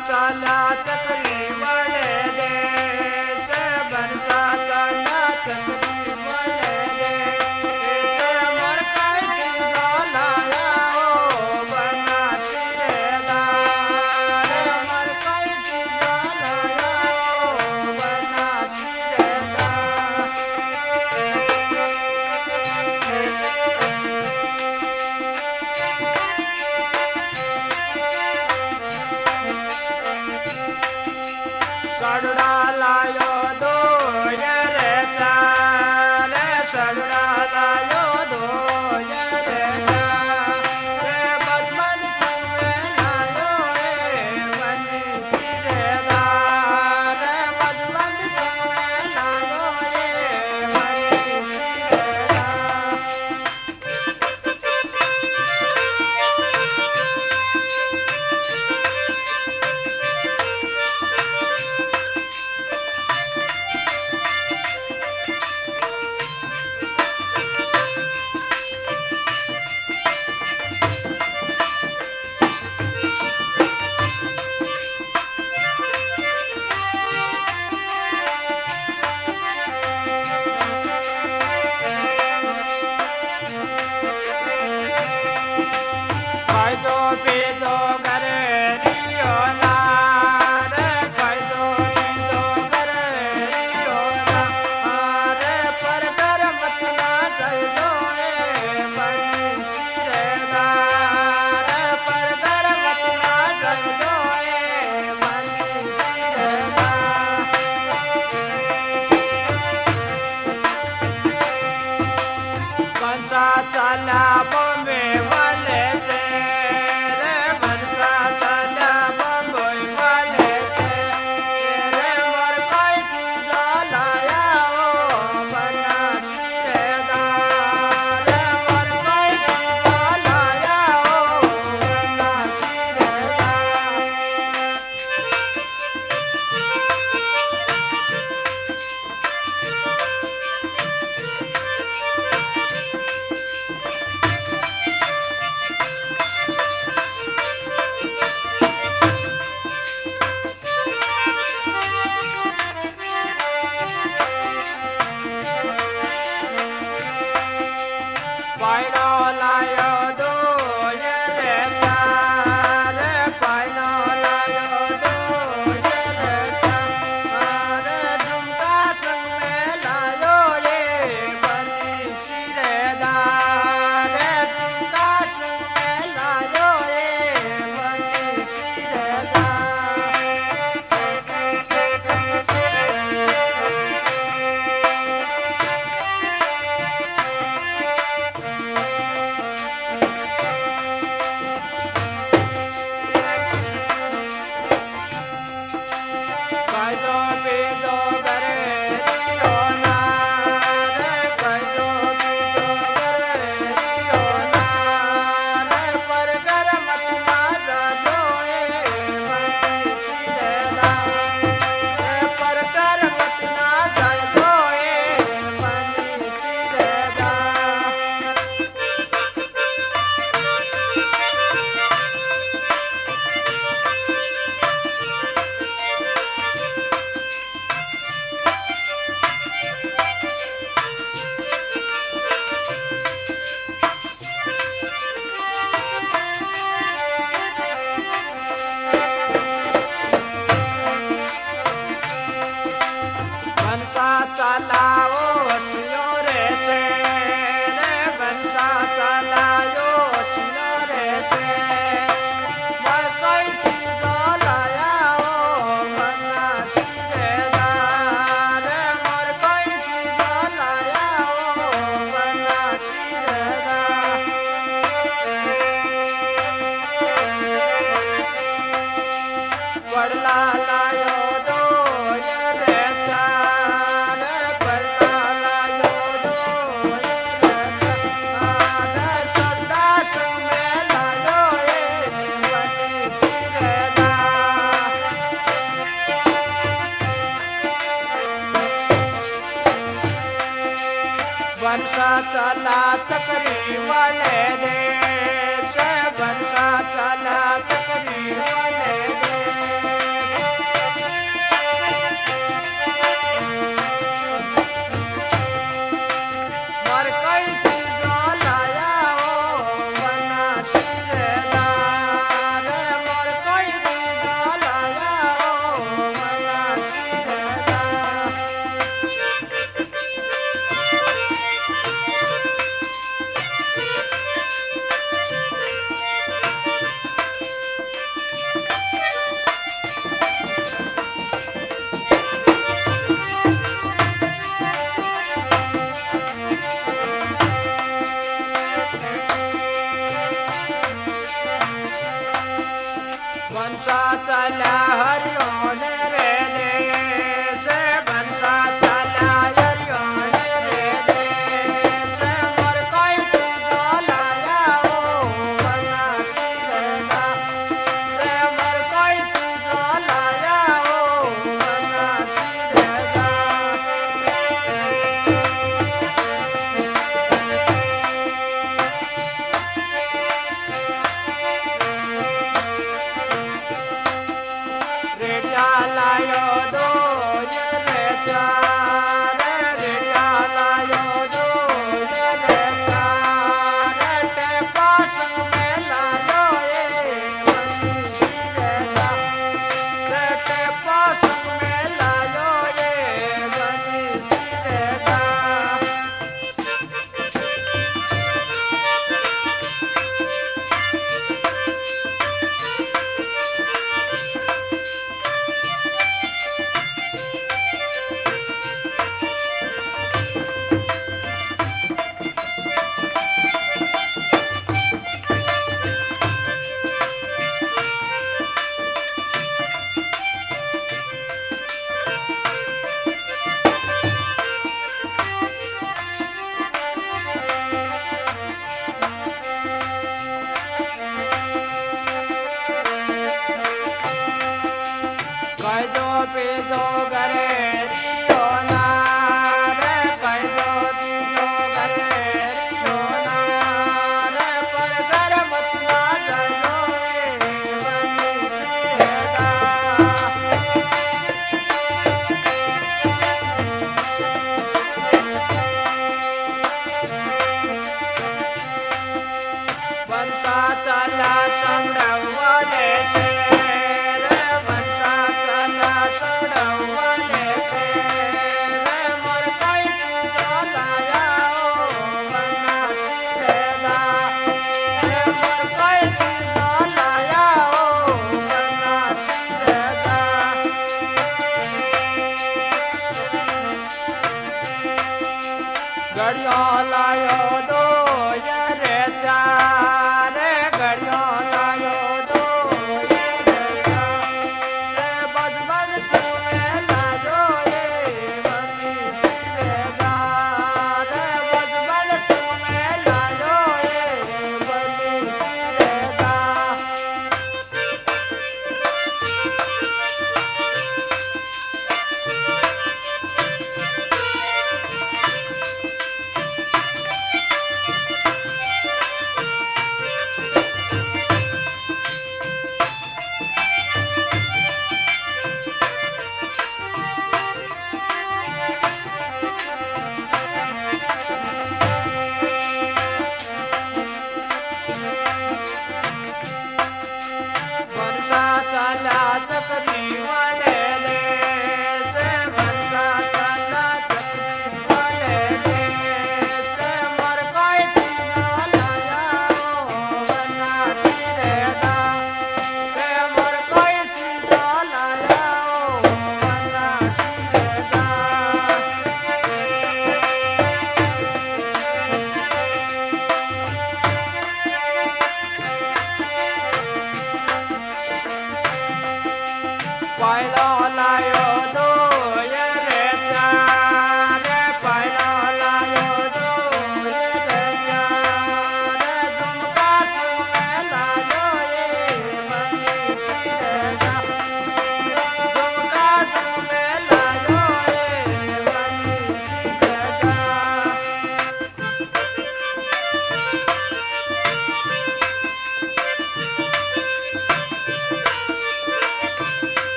चला चकरी वाले देश बनसा चला चकरी वाले देश मर कई लाया ओ बना चिरेदार मर कई लाया ओ बना चिरेदार सड़ड़ा लायो दो रे चार सड़ड़ा लायो दो रे बदमन में लायो रे बनी चिरेदार बदमन में लायो रे बनी चिरेदार खाइदो पीदो करे रियो नार खाइदो पीदो करे रियो नार पर कर मत ना चलो ए बनी चिरेदार पर कर मत ना चलो ए बनी चिरेदार बनसा चला बॉम्बे वाले से रे बनसा चला बॉम्बे वाले से रे मर कोई चीज़ लाया ओ बना चिरेदार मर कोई चीज़ लाया ओ बना पाइनो लायो दो रे चार पाइनो लायो दो रे चार झुमका संग में लायो रे बनी चिरेदार झुमका संग में लायो रे बनी खाइदो पीदो करे रियो नार खाइदो पीदो करे रियो नार पर कर मत ना चलो ए बनी चिरेदार पर कर मत ना चलो ए बनी चिरेदार बनसा चलाओ छियो रे से रे बनसा चलायो छियो रे से मर कोई चीज़ लाया ओ बना चिरेदार मर कोई चीज़ लाया ओ बना चिरेदार पड़ला लायो दो रे चार पड़ला लायो दो रे चार सदा संग में लायो रे बनी चिरेदार बनसा चला चकरी वाले देश बनसा चला चकरी वाले देश बनता चला हरिओ ने रे देश बनता चला हरिओ ने रे देश मोर कोई तुझो लाया ओ बना सिरदा रे मोर कोई तुझो लाया ओ बना सिरदा रेडिया लायो दो ये रे चार रेडिया लायो दो ये रे चार ते पास में लायो ये बनी रेदा ते पास में लायो ये बनी रेदा कैदो पीदो गरे रियो ना रे कैदो पीदो गरे रियो ना रे पर घर मत ना जायो ए बनी रेदा बनता चला संडवाले से रे बनता चला संडवाले से रे मोर कोई तुझो लाया ओ बना सिरदा रे मोर कोई तुझो लाया ओ बना सिरदा गड़ियों लायो दो ये रे चार गड़ियों लायो दो ये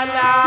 लाला